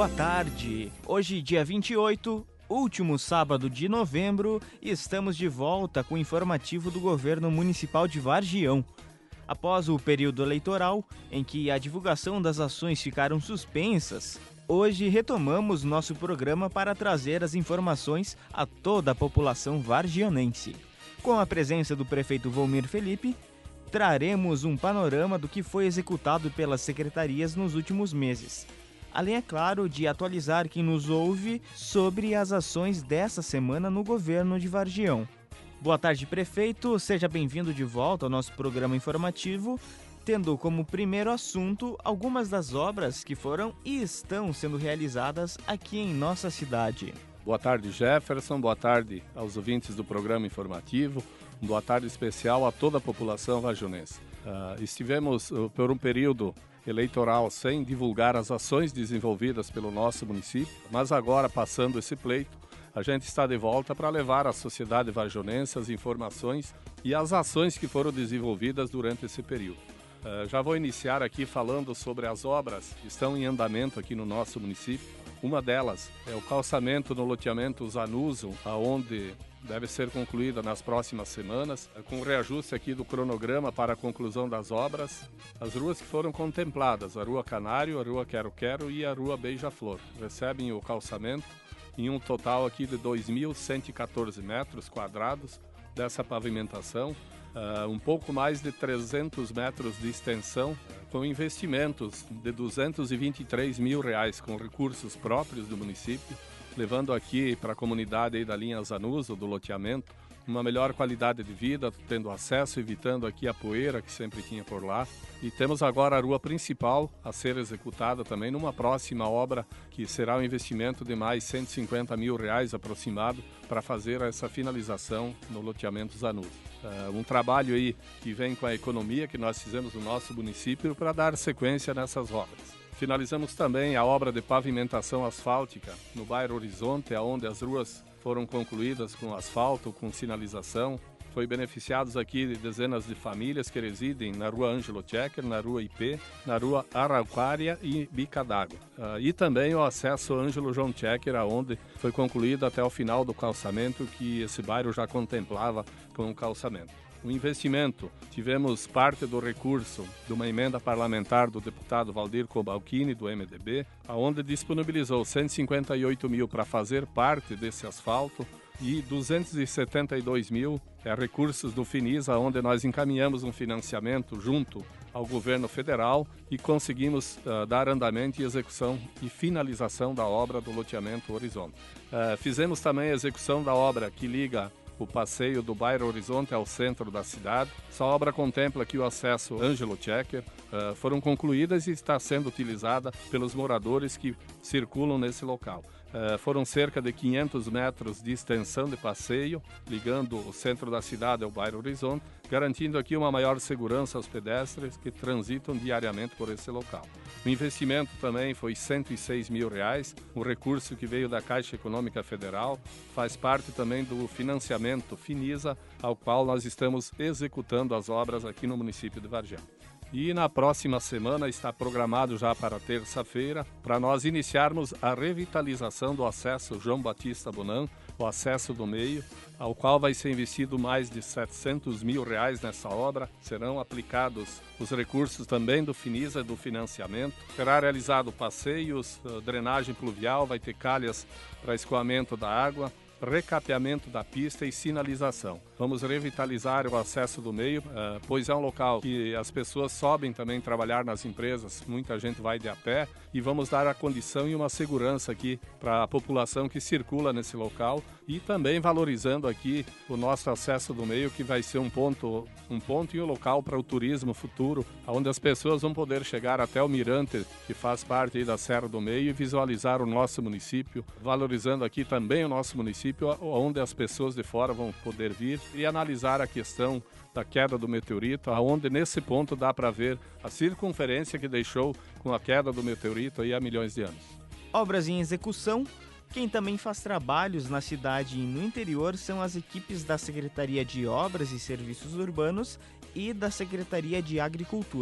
boa tarde. Hoje, dia 28, último sábado de novembro, estamos de volta com o informativo do Governo Municipal de Vargião. Após o período eleitoral, em que a divulgação das ações ficaram suspensas, hoje retomamos nosso programa para trazer as informações a toda a população vargianense. Com a presença do prefeito Volmir Felipe, traremos um panorama do que foi executado pelas secretarias nos últimos meses. Além, é claro, de atualizar quem nos ouve sobre as ações dessa semana no governo de Vargião. Boa tarde, prefeito. Seja bem-vindo de volta ao nosso programa informativo, tendo como primeiro assunto algumas das obras que foram e estão sendo realizadas aqui em nossa cidade. Boa tarde, Jefferson. Boa tarde aos ouvintes do programa informativo. Boa tarde especial a toda a população vargionense. Estivemos por um período eleitoral sem divulgar as ações desenvolvidas pelo nosso município, mas agora, passando esse pleito, a gente está de volta para levar à sociedade vargionense as informações e as ações que foram desenvolvidas durante esse período. Já vou iniciar aqui falando sobre as obras que estão em andamento aqui no nosso município. Uma delas é o calçamento no loteamento Zanuso, onde deve ser concluída nas próximas semanas, com o reajuste aqui do cronograma para a conclusão das obras. As ruas que foram contempladas, a Rua Canário, a Rua Quero Quero e a Rua Beija-Flor, recebem o calçamento em um total aqui de 2.114 metros quadrados dessa pavimentação, um pouco mais de 300 metros de extensão, com investimentos de R$223 mil com recursos próprios do município, levando aqui para a comunidade aí da linha Zanuso, do loteamento, uma melhor qualidade de vida, tendo acesso, evitando aqui a poeira que sempre tinha por lá. E temos agora a rua principal a ser executada também numa próxima obra, que será um investimento de mais R$150 mil aproximado para fazer essa finalização no loteamento Zanuso. Um trabalho aí que vem com a economia que nós fizemos no nosso município para dar sequência nessas obras. Finalizamos também a obra de pavimentação asfáltica no bairro Horizonte, onde as ruas foram concluídas com asfalto, com sinalização. Foi beneficiados aqui dezenas de famílias que residem na Rua Ângelo Checker, na Rua IP, na Rua Araucária e Bica d'Água. E também o acesso Ângelo João Checker, onde foi concluído até o final do calçamento, que esse bairro já contemplava com o calçamento. O investimento, tivemos parte do recurso de uma emenda parlamentar do deputado Valdir Cobalcini, do MDB, onde disponibilizou R$158 mil para fazer parte desse asfalto e R$272 mil recursos do Finisa, onde nós encaminhamos um financiamento junto ao governo federal e conseguimos dar andamento e execução e finalização da obra do loteamento Horizonte. Fizemos também a execução da obra que liga o passeio do bairro Horizonte ao centro da cidade. Essa obra contempla aqui o acesso Ângelo Checker. Foram concluídas e está sendo utilizada pelos moradores que circulam nesse local. Foram cerca de 500 metros de extensão de passeio, ligando o centro da cidade ao bairro Horizonte, garantindo aqui uma maior segurança aos pedestres que transitam diariamente por esse local. O investimento também foi R$106 mil, um recurso que veio da Caixa Econômica Federal, faz parte também do financiamento Finisa, ao qual nós estamos executando as obras aqui no município de Vargião. E na próxima semana está programado já para terça-feira, para nós iniciarmos a revitalização do acesso João Batista Bonan, o acesso do meio, ao qual vai ser investido mais de R$700 mil nessa obra. Serão aplicados os recursos também do Finisa, do financiamento. Será realizado passeios, drenagem pluvial, vai ter calhas para escoamento da água, recapeamento da pista e sinalização. Vamos revitalizar o acesso do meio, pois é um local que as pessoas sobem também trabalhar nas empresas, muita gente vai de a pé, e vamos dar a condição e uma segurança aqui para a população que circula nesse local, e também valorizando aqui o nosso acesso do meio, que vai ser um ponto e um local para o turismo futuro, onde as pessoas vão poder chegar até o Mirante, que faz parte aí da Serra do Meio, e visualizar o nosso município, valorizando aqui também o nosso município, onde as pessoas de fora vão poder vir e analisar a questão da queda do meteorito, onde nesse ponto dá para ver a circunferência que deixou com a queda do meteorito aí há milhões de anos. Obras em execução. Quem também faz trabalhos na cidade e no interior são as equipes da Secretaria de Obras e Serviços Urbanos e da Secretaria de Agricultura,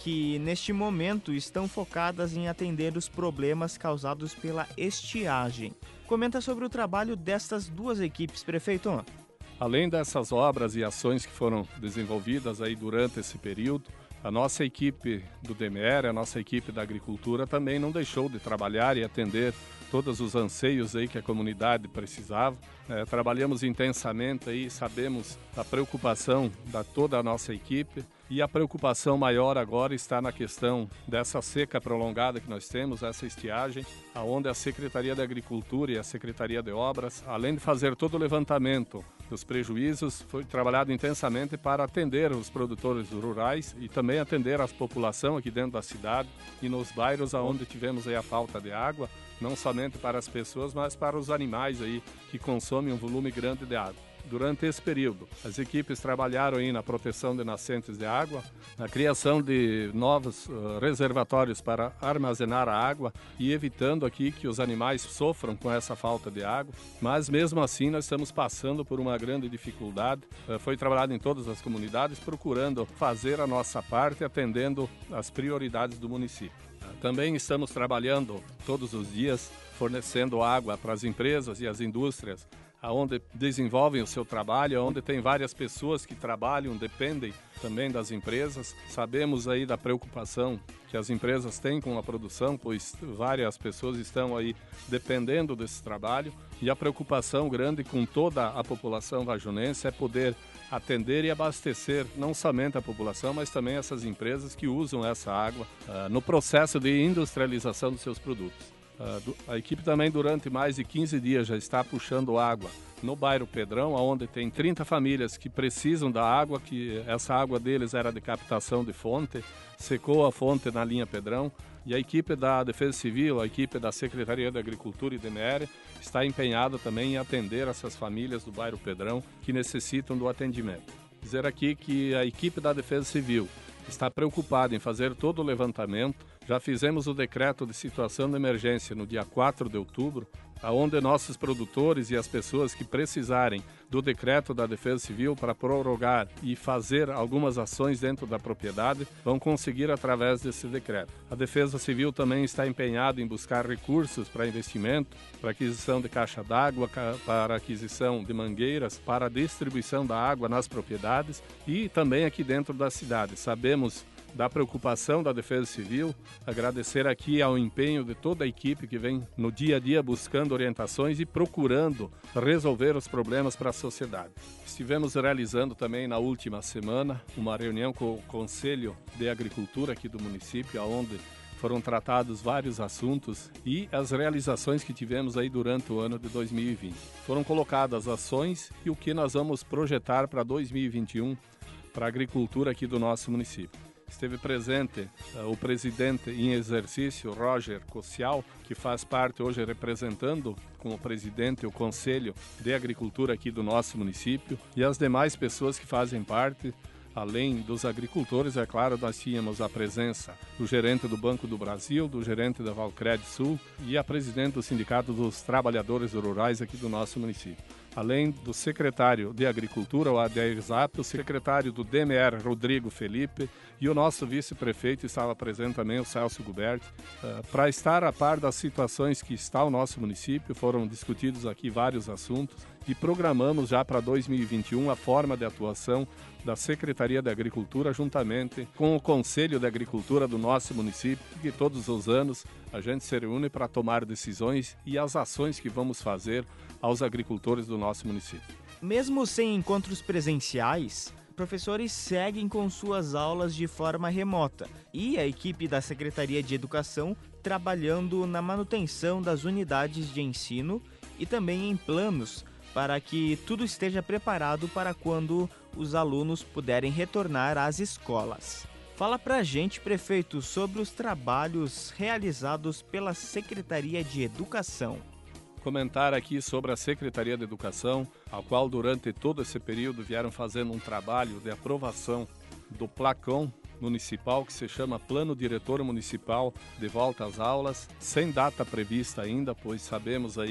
que neste momento estão focadas em atender os problemas causados pela estiagem. Comenta sobre o trabalho destas duas equipes, prefeito. Além dessas obras e ações que foram desenvolvidas aí durante esse período, a nossa equipe do DMR, a nossa equipe da agricultura também não deixou de trabalhar e atender todos os anseios aí que a comunidade precisava. Trabalhamos intensamente aí, sabemos da preocupação da toda a nossa equipe, e a preocupação maior agora está na questão dessa seca prolongada que nós temos, essa estiagem, aonde a Secretaria da Agricultura e a Secretaria de Obras, além de fazer todo o levantamento dos prejuízos, foi trabalhado intensamente para atender os produtores rurais e também atender a população aqui dentro da cidade e nos bairros aonde tivemos aí a falta de água, não somente para as pessoas, mas para os animais aí que consomem um volume grande de água. Durante esse período, as equipes trabalharam aí na proteção de nascentes de água, na criação de novos reservatórios para armazenar a água e evitando aqui que os animais sofram com essa falta de água. Mas mesmo assim nós estamos passando por uma grande dificuldade. Foi trabalhado em todas as comunidades procurando fazer a nossa parte atendendo as prioridades do município. Também estamos trabalhando todos os dias fornecendo água para as empresas e as indústrias onde desenvolvem o seu trabalho, onde tem várias pessoas que trabalham, dependem também das empresas. Sabemos aí da preocupação que as empresas têm com a produção, pois várias pessoas estão aí dependendo desse trabalho. E a preocupação grande com toda a população vajonense é poder atender e abastecer não somente a população, mas também essas empresas que usam essa água no processo de industrialização dos seus produtos. A equipe também durante mais de 15 dias já está puxando água no bairro Pedrão, onde tem 30 famílias que precisam da água, que essa água deles era de captação de fonte, secou a fonte na linha Pedrão, e a equipe da Defesa Civil, a equipe da Secretaria da Agricultura e DMR está empenhada também em atender essas famílias do bairro Pedrão que necessitam do atendimento. Dizer aqui que a equipe da Defesa Civil está preocupada em fazer todo o levantamento. Já fizemos o decreto de situação de emergência no dia 4 de outubro, onde nossos produtores e as pessoas que precisarem do decreto da Defesa Civil para prorrogar e fazer algumas ações dentro da propriedade vão conseguir através desse decreto. A Defesa Civil também está empenhada em buscar recursos para investimento, para aquisição de caixa d'água, para aquisição de mangueiras, para a distribuição da água nas propriedades e também aqui dentro da cidade. Sabemos da preocupação da Defesa Civil, agradecer aqui ao empenho de toda a equipe que vem no dia a dia buscando orientações e procurando resolver os problemas para a sociedade. Estivemos realizando também na última semana uma reunião com o Conselho de Agricultura aqui do município, onde foram tratados vários assuntos e as realizações que tivemos aí durante o ano de 2020. Foram colocadas ações e o que nós vamos projetar para 2021 para a agricultura aqui do nosso município. Esteve presente o presidente em exercício, Roger Cossial, que faz parte hoje representando como presidente o Conselho de Agricultura aqui do nosso município e as demais pessoas que fazem parte. Além dos agricultores, é claro, nós tínhamos a presença do gerente do Banco do Brasil, do gerente da Valcred Sul e a presidente do Sindicato dos Trabalhadores Rurais aqui do nosso município. Além do secretário de Agricultura, o Adair Zap, o secretário do DMR, Rodrigo Felipe, e o nosso vice-prefeito estava presente também, o Celso Guberti. Para estar a par das situações que está o nosso município, foram discutidos aqui vários assuntos e programamos já para 2021 a forma de atuação da Secretaria da Agricultura juntamente com o Conselho de Agricultura do nosso município, que todos os anos a gente se reúne para tomar decisões e as ações que vamos fazer aos agricultores do nosso município. Mesmo sem encontros presenciais, professores seguem com suas aulas de forma remota e a equipe da Secretaria de Educação trabalhando na manutenção das unidades de ensino e também em planos para que tudo esteja preparado para quando os alunos puderem retornar às escolas. Fala pra gente, prefeito, sobre os trabalhos realizados pela Secretaria de Educação. Comentar aqui sobre a Secretaria de Educação, a qual durante todo esse período vieram fazendo um trabalho de aprovação do PLACOM municipal, que se chama Plano Diretor Municipal de Volta às Aulas, sem data prevista ainda, pois sabemos aí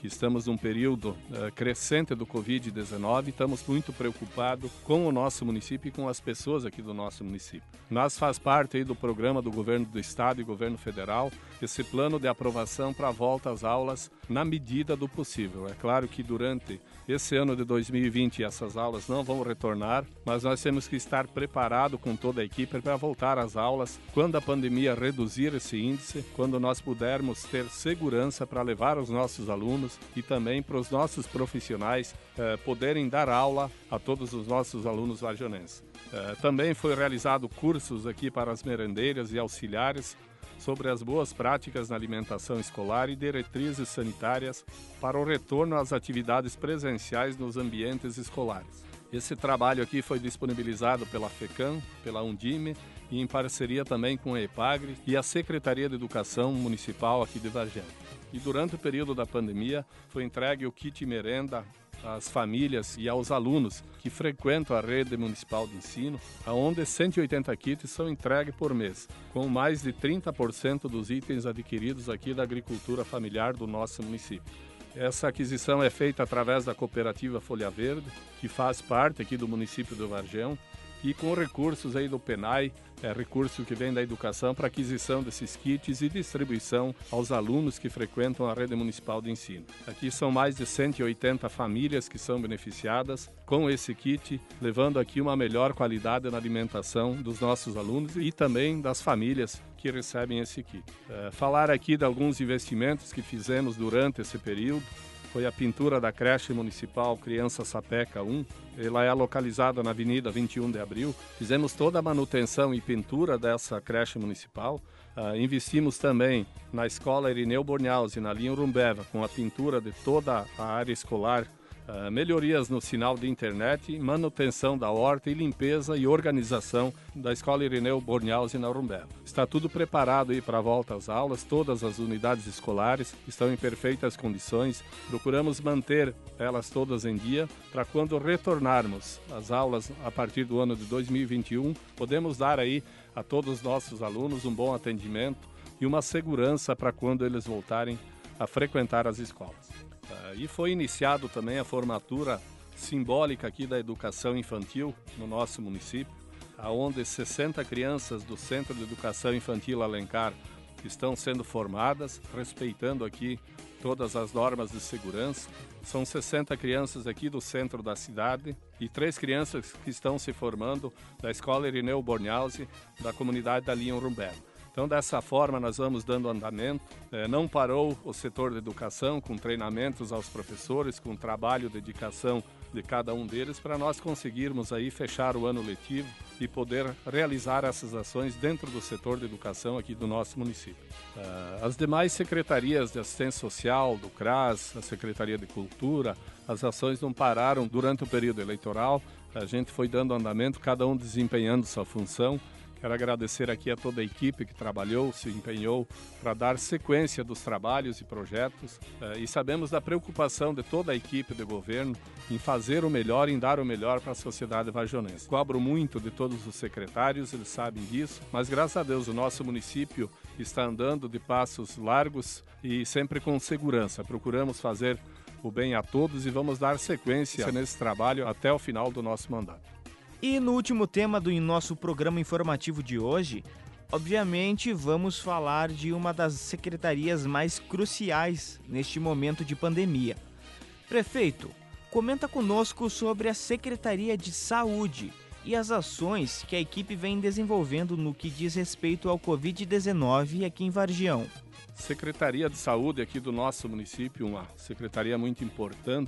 que estamos num período crescente do Covid-19, estamos muito preocupados com o nosso município e com as pessoas aqui do nosso município. Nós faz parte aí do programa do Governo do Estado e Governo Federal, esse plano de aprovação para a volta às aulas na medida do possível. É claro que durante esse ano de 2020 essas aulas não vão retornar, mas nós temos que estar preparados com toda a equipe para voltar às aulas quando a pandemia reduzir esse índice, quando nós pudermos ter segurança para levar os nossos alunos e também para os nossos profissionais poderem dar aula a todos os nossos alunos vargionenses. Também foi realizado cursos aqui para as merendeiras e auxiliares sobre as boas práticas na alimentação escolar e diretrizes sanitárias para o retorno às atividades presenciais nos ambientes escolares. Esse trabalho aqui foi disponibilizado pela FECAM, pela Undime e em parceria também com a EPAGRE e a Secretaria de Educação Municipal aqui de Vargem. E durante o período da pandemia foi entregue o kit merenda às famílias e aos alunos que frequentam a rede municipal de ensino, onde 180 kits são entregues por mês, com mais de 30% dos itens adquiridos aqui da agricultura familiar do nosso município. Essa aquisição é feita através da cooperativa Folha Verde, que faz parte aqui do município do Vargem, e com recursos aí do PENAI, recurso que vem da educação para aquisição desses kits e distribuição aos alunos que frequentam a rede municipal de ensino. Aqui são mais de 180 famílias que são beneficiadas com esse kit, levando aqui uma melhor qualidade na alimentação dos nossos alunos e também das famílias que recebem esse kit. Falar aqui de alguns investimentos que fizemos durante esse período. Foi a pintura da creche municipal Criança Sapeca 1. Ela é localizada na Avenida 21 de Abril. Fizemos toda a manutenção e pintura dessa creche municipal. Investimos também na Escola Irineu Bornhausen, na linha Urumbeva, com a pintura de toda a área escolar. Melhorias no sinal de internet, manutenção da horta e limpeza e organização da Escola Irineu Bornhausen na Urumbeva. Está tudo preparado aí para a volta às aulas, todas as unidades escolares estão em perfeitas condições. Procuramos manter elas todas em dia para quando retornarmos às aulas a partir do ano de 2021, podemos dar aí a todos os nossos alunos um bom atendimento e uma segurança para quando eles voltarem a frequentar as escolas. E foi iniciado também a formatura simbólica aqui da educação infantil no nosso município, onde 60 crianças do Centro de Educação Infantil Alencar estão sendo formadas, respeitando aqui todas as normas de segurança. São 60 crianças aqui do centro da cidade e 3 crianças que estão se formando da Escola Irineu Bornhausen, da comunidade da linha Urumbeva. Então, dessa forma, nós vamos dando andamento. Não parou o setor de educação com treinamentos aos professores, com trabalho, dedicação de cada um deles, para nós conseguirmos aí fechar o ano letivo e poder realizar essas ações dentro do setor de educação aqui do nosso município. As demais secretarias de assistência social, do CRAS, a Secretaria de Cultura, as ações não pararam durante o período eleitoral. A gente foi dando andamento, cada um desempenhando sua função. Quero agradecer aqui a toda a equipe que trabalhou, se empenhou para dar sequência dos trabalhos e projetos e sabemos da preocupação de toda a equipe de governo em fazer o melhor, em dar o melhor para a sociedade vargionense. Cobro muito de todos os secretários, eles sabem disso, mas graças a Deus o nosso município está andando de passos largos e sempre com segurança. Procuramos fazer o bem a todos e vamos dar sequência nesse trabalho até o final do nosso mandato. E no último tema do nosso programa informativo de hoje, obviamente vamos falar de uma das secretarias mais cruciais neste momento de pandemia. Prefeito, comenta conosco sobre a Secretaria de Saúde e as ações que a equipe vem desenvolvendo no que diz respeito ao Covid-19 aqui em Vargião. Secretaria de Saúde aqui do nosso município, uma secretaria muito importante.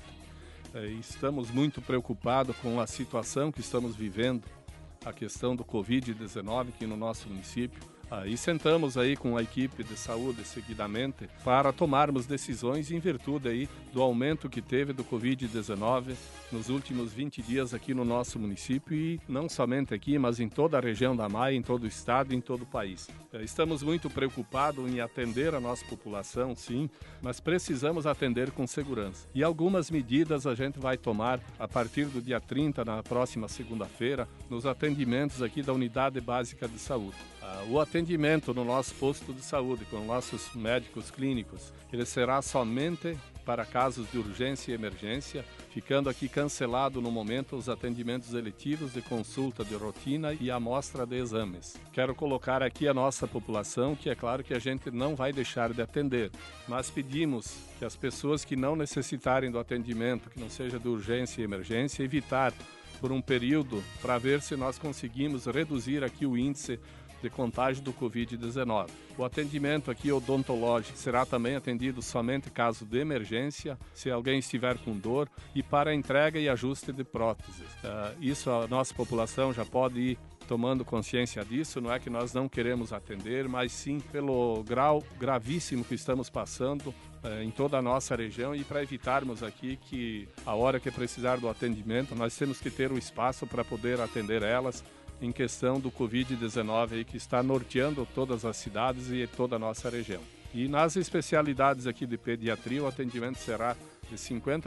Estamos muito preocupados com a situação que estamos vivendo, a questão do Covid-19 aqui no nosso município. E sentamos aí com a equipe de saúde seguidamente para tomarmos decisões em virtude aí do aumento que teve do Covid-19 nos últimos 20 dias aqui no nosso município e não somente aqui, mas em toda a região da Maia, em todo o estado e em todo o país. Estamos muito preocupados em atender a nossa população, sim, mas precisamos atender com segurança. E algumas medidas a gente vai tomar a partir do dia 30, na próxima segunda-feira, nos atendimentos aqui da Unidade Básica de Saúde. O atendimento no nosso posto de saúde com nossos médicos clínicos, ele será somente para casos de urgência e emergência, ficando aqui cancelado no momento os atendimentos eletivos de consulta de rotina e amostra de exames. Quero colocar aqui a nossa população, que é claro que a gente não vai deixar de atender, mas pedimos que as pessoas que não necessitarem do atendimento, que não seja de urgência e emergência, evitar por um período para ver se nós conseguimos reduzir aqui o índice de contágio do Covid-19. O atendimento aqui odontológico será também atendido somente em caso de emergência, se alguém estiver com dor, e para entrega e ajuste de próteses. Isso a nossa população já pode ir tomando consciência disso. Não é que nós não queremos atender, mas sim pelo grau gravíssimo que estamos passando em toda a nossa região, e para evitarmos aqui que a hora que precisar do atendimento, nós temos que ter o espaço para poder atender elas em questão do Covid-19 aí, que está norteando todas as cidades e toda a nossa região. E nas especialidades aqui de pediatria, o atendimento será de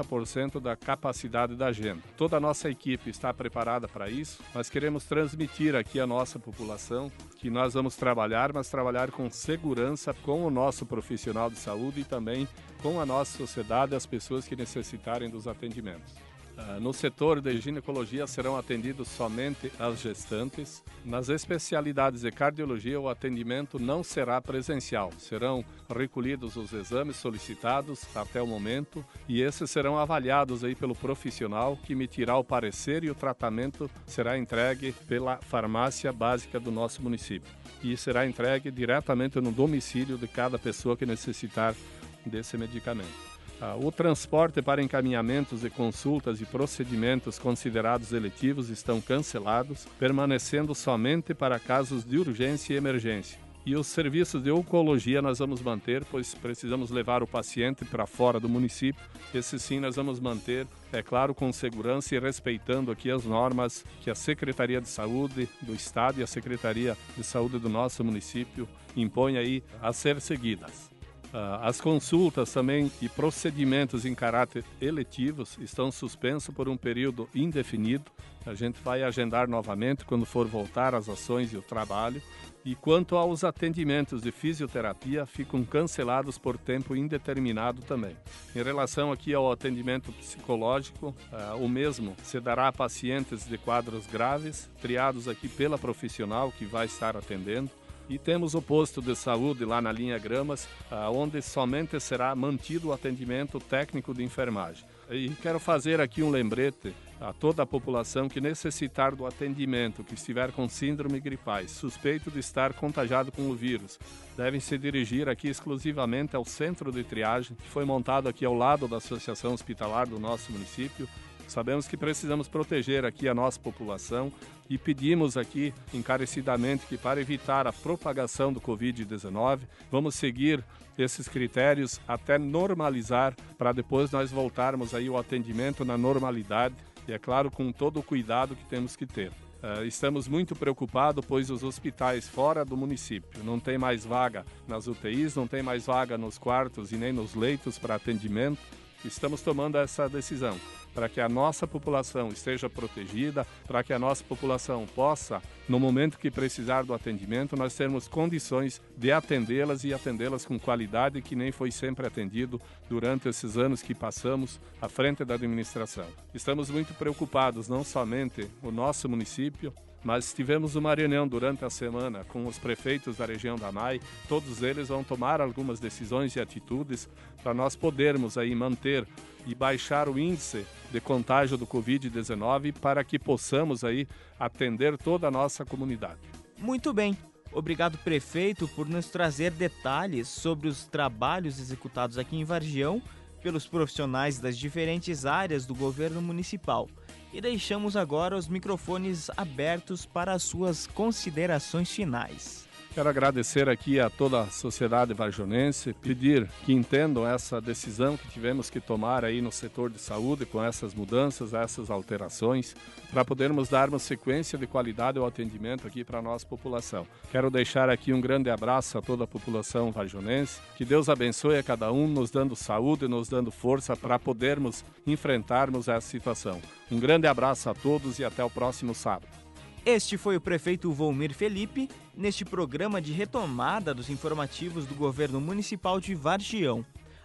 50% da capacidade da agenda. Toda a nossa equipe está preparada para isso. Nós queremos transmitir aqui à nossa população que nós vamos trabalhar, mas trabalhar com segurança com o nosso profissional de saúde e também com a nossa sociedade, as pessoas que necessitarem dos atendimentos. No setor de ginecologia serão atendidos somente as gestantes. Nas especialidades de cardiologia, o atendimento não será presencial. Serão recolhidos os exames solicitados até o momento e esses serão avaliados aí pelo profissional que emitirá o parecer, e o tratamento será entregue pela farmácia básica do nosso município. E será entregue diretamente no domicílio de cada pessoa que necessitar desse medicamento. O transporte para encaminhamentos de consultas e procedimentos considerados eletivos estão cancelados, permanecendo somente para casos de urgência e emergência. E os serviços de oncologia nós vamos manter, pois precisamos levar o paciente para fora do município. Esse sim nós vamos manter, é claro, com segurança e respeitando aqui as normas que a Secretaria de Saúde do Estado e a Secretaria de Saúde do nosso município impõem aí a ser seguidas. As consultas também e procedimentos em caráter eletivos estão suspensos por um período indefinido. A gente vai agendar novamente quando for voltar às ações e o trabalho. E quanto aos atendimentos de fisioterapia, ficam cancelados por tempo indeterminado também. Em relação aqui ao atendimento psicológico, o mesmo se dará a pacientes de quadros graves, triados aqui pela profissional que vai estar atendendo. E temos o posto de saúde lá na linha Gramas, onde somente será mantido o atendimento técnico de enfermagem. E quero fazer aqui um lembrete a toda a população que necessitar do atendimento, que estiver com síndrome gripais, suspeito de estar contagiado com o vírus, devem se dirigir aqui exclusivamente ao centro de triagem, que foi montado aqui ao lado da Associação Hospitalar do nosso município. Sabemos que precisamos proteger aqui a nossa população e pedimos aqui encarecidamente que, para evitar a propagação do Covid-19, vamos seguir esses critérios até normalizar, para depois nós voltarmos aí o atendimento na normalidade e, é claro, com todo o cuidado que temos que ter. Estamos muito preocupados, pois os hospitais fora do município não tem mais vaga nas UTIs, não tem mais vaga nos quartos e nem nos leitos para atendimento. Estamos tomando essa decisão para que a nossa população esteja protegida, para que a nossa população possa, no momento que precisar do atendimento, nós termos condições de atendê-las e atendê-las com qualidade, que nem foi sempre atendido durante esses anos que passamos à frente da administração. Estamos muito preocupados, não somente o nosso município, mas tivemos uma reunião durante a semana com os prefeitos da região da MAI. Todos eles vão tomar algumas decisões e atitudes para nós podermos aí manter e baixar o índice de contágio do Covid-19 para que possamos aí atender toda a nossa comunidade. Muito bem. Obrigado, prefeito, por nos trazer detalhes sobre os trabalhos executados aqui em Vargião pelos profissionais das diferentes áreas do governo municipal. E deixamos agora os microfones abertos para as suas considerações finais. Quero agradecer aqui a toda a sociedade varjonense, pedir que entendam essa decisão que tivemos que tomar aí no setor de saúde com essas mudanças, essas alterações, para podermos darmos sequência de qualidade ao atendimento aqui para a nossa população. Quero deixar aqui um grande abraço a toda a população varjonense, que Deus abençoe a cada um, nos dando saúde, nos dando força para podermos enfrentarmos essa situação. Um grande abraço a todos e até o próximo sábado. Este foi o prefeito Volmir Felipe, neste programa de retomada dos informativos do governo municipal de Vargião.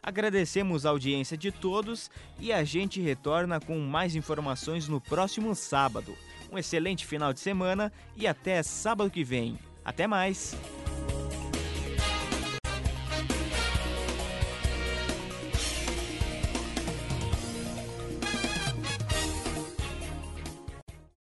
Agradecemos a audiência de todos e a gente retorna com mais informações no próximo sábado. Um excelente final de semana e até sábado que vem. Até mais!